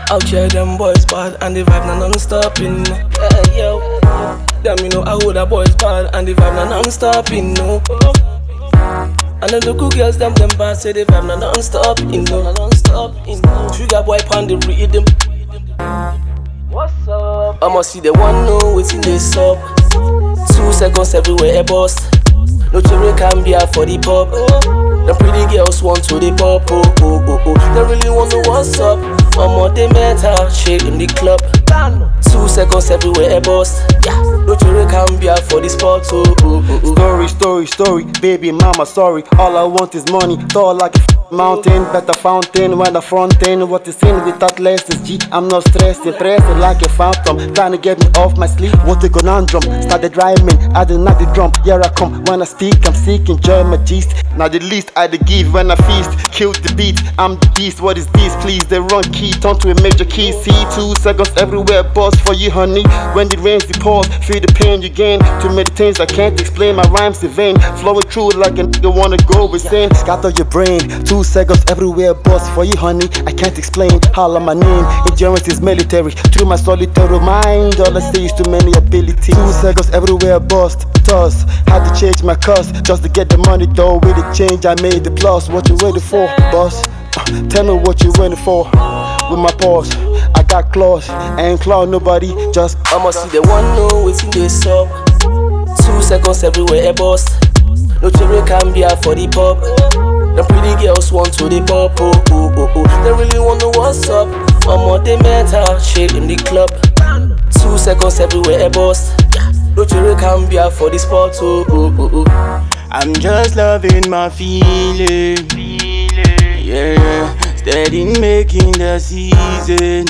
Out here them boys bad and the vibe na non-stopping. Yo. Damn, you know I hold the boys bad and the vibe na non-stopping. No. And the local girls them bad say the vibe na non-stopping. No. Non-stopping. Sugar boy pan the rhythm. What's up? I'ma see the one know what's in this up. 2 seconds everywhere a boss. No children can be out for the pop. The pretty girls want to the pop. They really want to know what's up. They met her, shake in the club. 2 seconds everywhere a boss. Yeah. No children can be out for the spot. Story, baby mama sorry. All I want is money, tall like a mountain, better fountain when the front end. What is in without less is G. I'm not stressed, impressed like a phantom, trying to get me off my sleep. What a conundrum, started rhyming, I did not the drum. Here I come, when I speak, I'm seeking joy, my gist. Now the least I give when I feast, kill the beat, I'm the beast. What is this, please? The wrong key, turn to a major key. See 2 seconds everywhere, boss for you, honey. When it rains, the pause, feel the pain you gain. Too many things I can't explain, my rhymes in vain, flowing through like a nigga wanna go insane. Scatter your brain, 2 seconds everywhere, boss for you, honey. I can't explain, holla my name. Endurance is military, through my solitary mind. All I say is too many abilities. 2 seconds everywhere, boss. Toss, had to change my cost just to get the money though. With the change I made the plus. What you waiting for, boss? Tell me what you waiting for. With my paws, I got claws, I ain't claw nobody. Just I'ma see the one know what's in this up. 2 seconds everywhere a boss. No children can be out for the pop. The pretty girls want to the pop. They really want to know what's up. They met her, shake in the club. 2 seconds everywhere a boss. No children can be out for the spot. I'm just loving my feeling. Yeah, steady making the season.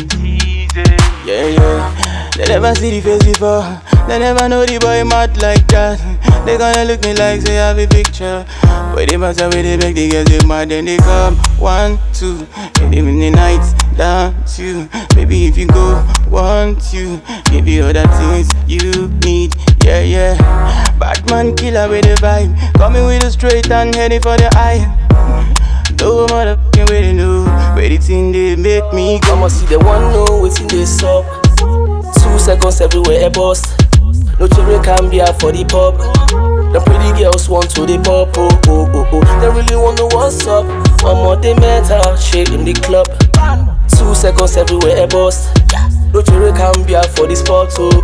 Yeah. They never see the face before. They never know the boy mad like that. They gonna look me like say I have a picture. But they must have they make the girls they mad. Then they come 1, 2, and even the nights down 2. Baby if you go 1, 2, give you all the things you need. Yeah. Batman killer with the vibe, coming with a straight and heading for the eye. No motherfucking way to know where the thing they make me go. I'ma see the one know what's in this up. 2 seconds everywhere a boss. No children can be out for the pop. The pretty girls want to the pop. They really want to know what's up. They met her, shake in the club. 2 seconds everywhere a boss. No children can be out for the spot.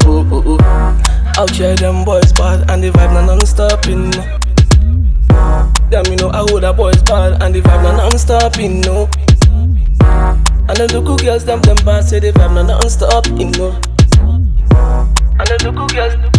Out here them boys bad and the vibe na non-stopping. Damn, you know I hold the boys bad and the vibe na non-stopping. No. And the local girls them bad say the vibe na non-stopping. No. And the local girls